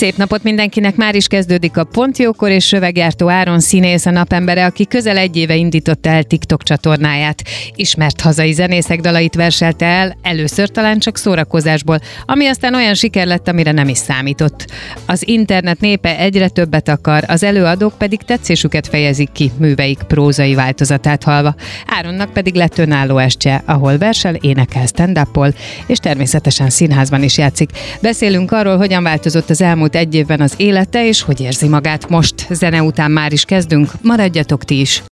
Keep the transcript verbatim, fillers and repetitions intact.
Szép napot mindenkinek, már is kezdődik a Pont Jókor, és Söveggyártó Áron színész, a napembere, aki közel egy éve indította el TikTok csatornáját. Ismert hazai zenészek dalait verselte el, először talán csak szórakozásból, ami aztán olyan siker lett, amire nem is számított. Az internet népe egyre többet akar, az előadók pedig tetszésüket fejezik ki műveik prózai változatát hallva. Áronnak pedig lett önálló estje, ahol versel, énekel, stand-up-ol, és természetesen színházban is játszik. Beszélünk arról, hogyan változott az elmúlt egy évben az élete, és hogy érzi magát most. Zene után már is kezdünk, maradjatok ti is!